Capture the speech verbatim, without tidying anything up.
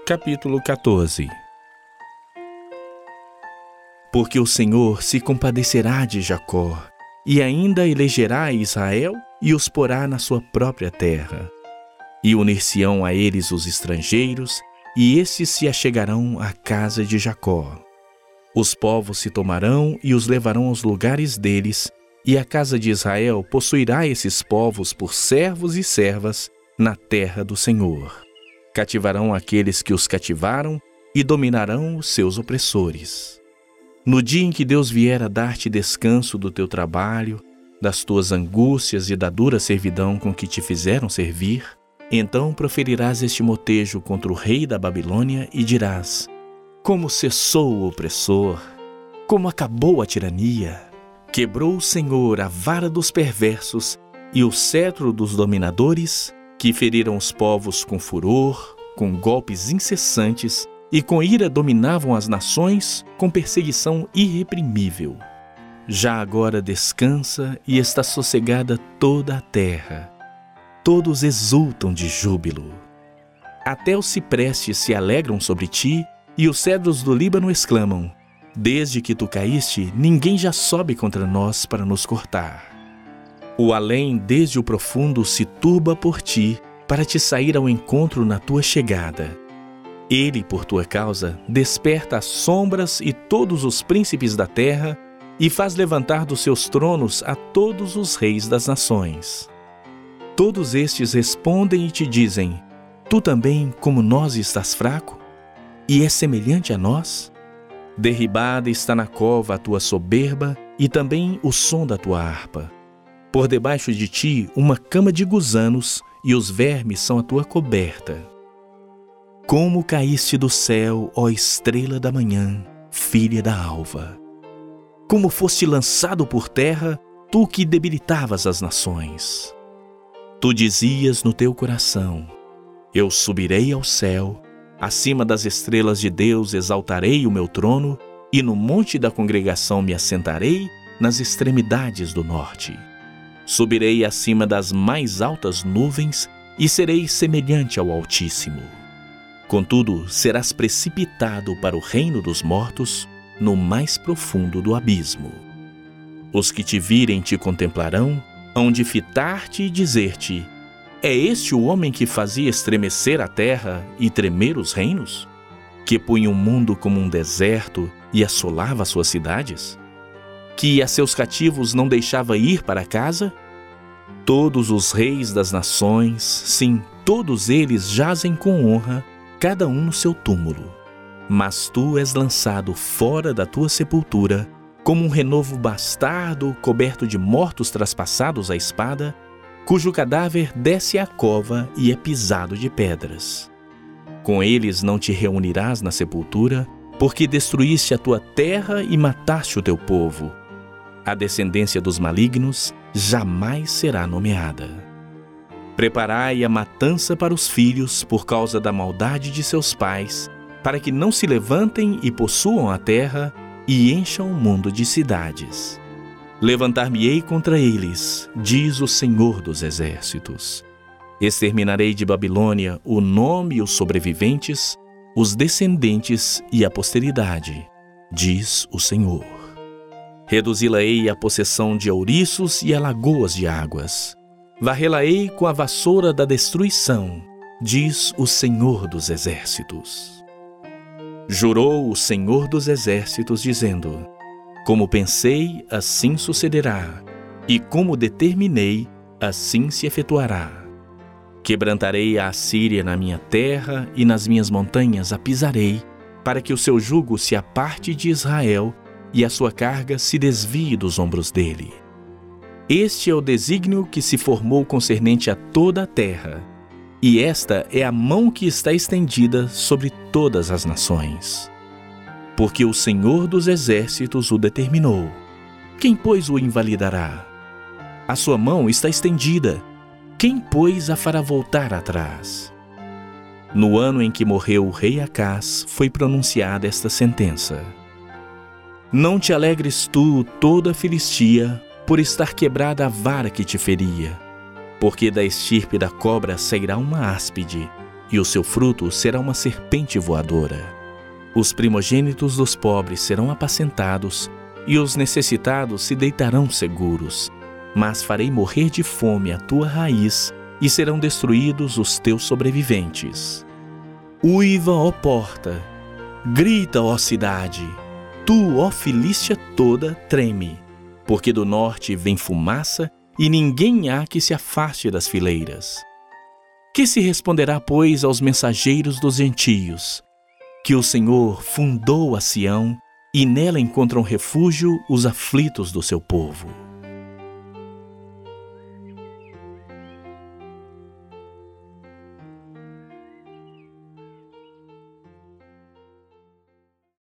Capítulo quatorze. Porque o Senhor se compadecerá de Jacó, e ainda elegerá a Israel e os porá na sua própria terra. E unir-se-ão a eles os estrangeiros, e estes se achegarão à casa de Jacó. Os povos se tomarão e os levarão aos lugares deles, e a casa de Israel possuirá esses povos por servos e servas na terra do Senhor. Cativarão aqueles que os cativaram e dominarão os seus opressores. No dia em que Deus vier a dar-te descanso do teu trabalho, das tuas angústias e da dura servidão com que te fizeram servir, então proferirás este motejo contra o rei da Babilônia e dirás: como cessou o opressor, como acabou a tirania, quebrou o Senhor a vara dos perversos e o cetro dos dominadores, que feriram os povos com furor, com golpes incessantes, e com ira dominavam as nações com perseguição irreprimível. Já agora descansa e está sossegada toda a terra. Todos exultam de júbilo. Até os ciprestes se alegram sobre ti, e os cedros do Líbano exclamam: desde que tu caíste, ninguém já sobe contra nós para nos cortar. O além desde o profundo se turba por ti, para te sair ao encontro na tua chegada. Ele, por tua causa, desperta as sombras e todos os príncipes da terra, e faz levantar dos seus tronos a todos os reis das nações. Todos estes respondem e te dizem: tu também, como nós, estás fraco? E és semelhante a nós? Derribada está na cova a tua soberba, e também o som da tua harpa. Por debaixo de ti uma cama de gusanos, e os vermes são a tua coberta. Como caíste do céu, ó estrela da manhã, filha da alva! Como foste lançado por terra, tu que debilitavas as nações! Tu dizias no teu coração: eu subirei ao céu, acima das estrelas de Deus exaltarei o meu trono, e no monte da congregação me assentarei nas extremidades do norte. Subirei acima das mais altas nuvens e serei semelhante ao Altíssimo. Contudo, serás precipitado para o reino dos mortos, no mais profundo do abismo. Os que te virem te contemplarão, hão de fitar-te e dizer-te: é este o homem que fazia estremecer a terra e tremer os reinos? Que punha o mundo como um deserto e assolava suas cidades? Que a seus cativos não deixava ir para casa? Todos os reis das nações, sim, todos eles jazem com honra, cada um no seu túmulo. Mas tu és lançado fora da tua sepultura, como um renovo bastardo coberto de mortos traspassados à espada, cujo cadáver desce à cova e é pisado de pedras. Com eles não te reunirás na sepultura, porque destruíste a tua terra e mataste o teu povo. A descendência dos malignos jamais será nomeada. Preparai a matança para os filhos por causa da maldade de seus pais, para que não se levantem e possuam a terra e encham o mundo de cidades. Levantar-me-ei contra eles, diz o Senhor dos Exércitos. Exterminarei de Babilônia o nome e os sobreviventes, os descendentes e a posteridade, diz o Senhor. Reduzi-la-ei à possessão de ouriços e a lagoas de águas. Varrê-la-ei com a vassoura da destruição, diz o Senhor dos Exércitos. Jurou o Senhor dos Exércitos, dizendo: como pensei, assim sucederá, e como determinei, assim se efetuará. Quebrantarei a Assíria na minha terra, e nas minhas montanhas a pisarei, para que o seu jugo se aparte de Israel, e a sua carga se desvie dos ombros dele. Este é o desígnio que se formou concernente a toda a terra, e esta é a mão que está estendida sobre todas as nações. Porque o Senhor dos Exércitos o determinou. Quem, pois, o invalidará? A sua mão está estendida. Quem, pois, a fará voltar atrás? No ano em que morreu o rei Acás, foi pronunciada esta sentença: não te alegres tu, toda a Filistia, por estar quebrada a vara que te feria, porque da estirpe da cobra sairá uma áspide, e o seu fruto será uma serpente voadora. Os primogênitos dos pobres serão apacentados, e os necessitados se deitarão seguros. Mas farei morrer de fome a tua raiz, e serão destruídos os teus sobreviventes. Uiva, ó porta! Grita, ó cidade! Tu, ó Filístia toda, treme, porque do norte vem fumaça, e ninguém há que se afaste das fileiras. Que se responderá, pois, aos mensageiros dos gentios? Que o Senhor fundou a Sião, e nela encontram refúgio os aflitos do seu povo.